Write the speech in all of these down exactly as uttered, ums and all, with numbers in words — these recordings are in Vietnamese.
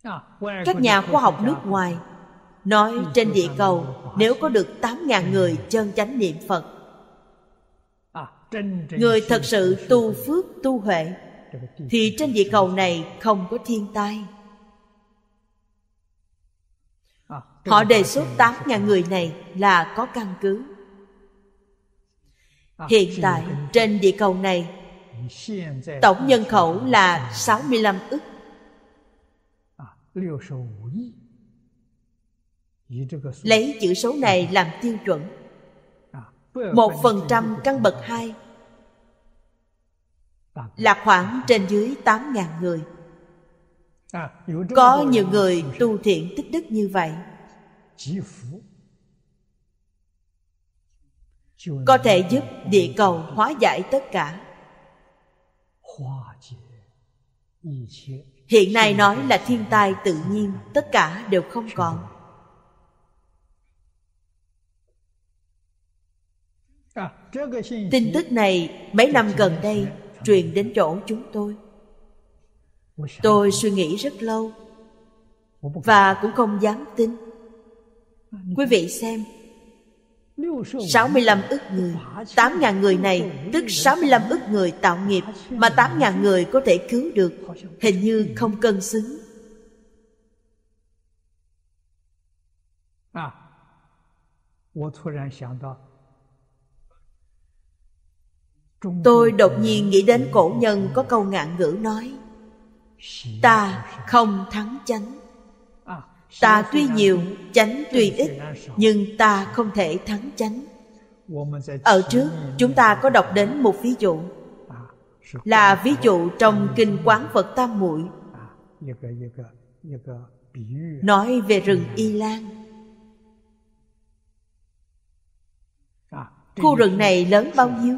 Các nhà khoa học nước ngoài nói trên địa cầu nếu có được tám ngàn người chân chánh niệm Phật, người thật sự tu phước tu huệ, thì trên địa cầu này không có thiên tai. Họ đề xuất tám ngàn người này là có căn cứ. Hiện tại trên địa cầu này tổng nhân khẩu là sáu mươi lăm ức. Lấy chữ số này làm tiêu chuẩn, một phần trăm căn bậc hai là khoảng trên dưới tám ngàn người. Có nhiều người tu thiện tích đức như vậy, có thể giúp địa cầu hóa giải tất cả. Hiện nay nói là thiên tai tự nhiên, tất cả đều không còn. Tin tức này mấy năm gần đây truyền đến chỗ chúng tôi. Tôi suy nghĩ rất lâu và cũng không dám tin. Quý vị xem, sáu mươi lăm ức người, tám ngàn người này tức sáu mươi lăm ức người tạo nghiệp, mà tám ngàn người có thể cứu được, hình như không cân xứng. Tôi đột nhiên nghĩ đến cổ nhân có câu ngạn ngữ nói: ta không thắng chánh. Ta tuy nhiều, chánh tuy ít, nhưng ta không thể thắng chánh. Ở trước chúng ta có đọc đến một ví dụ, là ví dụ trong Kinh Quán Phật Tam Muội, nói về rừng Y Lan. Khu rừng này lớn bao nhiêu?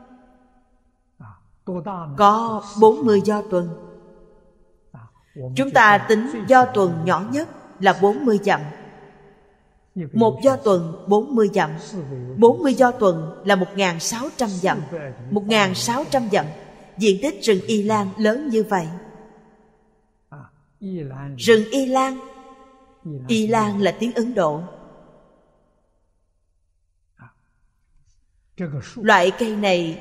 Có bốn mươi do tuần. Chúng ta tính do tuần nhỏ nhất là bốn mươi dặm. Một do tuần bốn mươi dặm. Bốn mươi do tuần là một nghìn sáu trăm dặm. Một nghìn sáu trăm dặm. Diện tích rừng Y Lan lớn như vậy. Rừng Y Lan, Y Lan là tiếng Ấn Độ. Loại cây này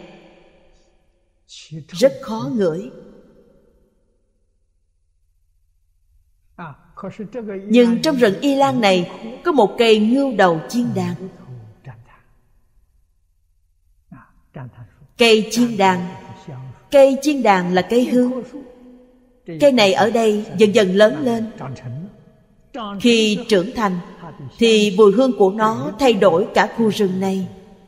rất khó ngửi, nhưng trong rừng Y Lan này có một cây ngưu đầu chiên đàn. Cây chiên đàn, cây chiên đàn là cây hương. Cây này ở đây dần dần lớn lên. Khi trưởng thành thì mùi hương của nó thay đổi cả khu rừng này.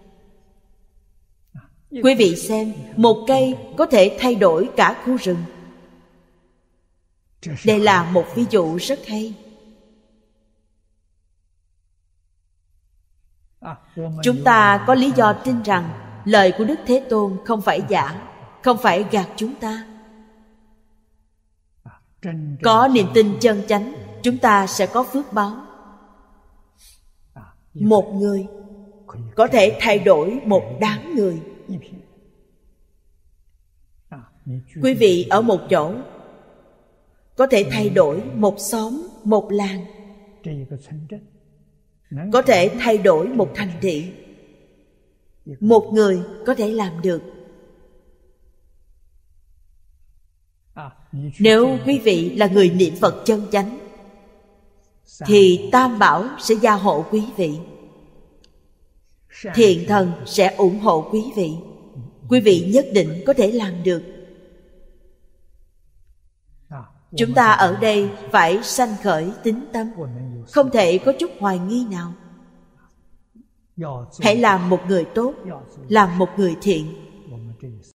Quý vị xem, một cây có thể thay đổi cả khu rừng. Đây là một ví dụ rất hay. Chúng ta có lý do tin rằng lời của Đức Thế Tôn không phải giả, không phải gạt chúng ta. Có niềm tin chân chánh, chúng ta sẽ có phước báo. Một người có thể thay đổi một đám người. Quý vị ở một chỗ có thể thay đổi một xóm, một làng, có thể thay đổi một thành thị. Một người có thể làm được. Nếu quý vị là người niệm Phật chân chánh thì Tam Bảo sẽ gia hộ quý vị, thiện thần sẽ ủng hộ quý vị. Quý vị nhất định có thể làm được. Chúng ta ở đây phải sanh khởi tín tâm, không thể có chút hoài nghi nào. Hãy làm một người tốt, làm một người thiện.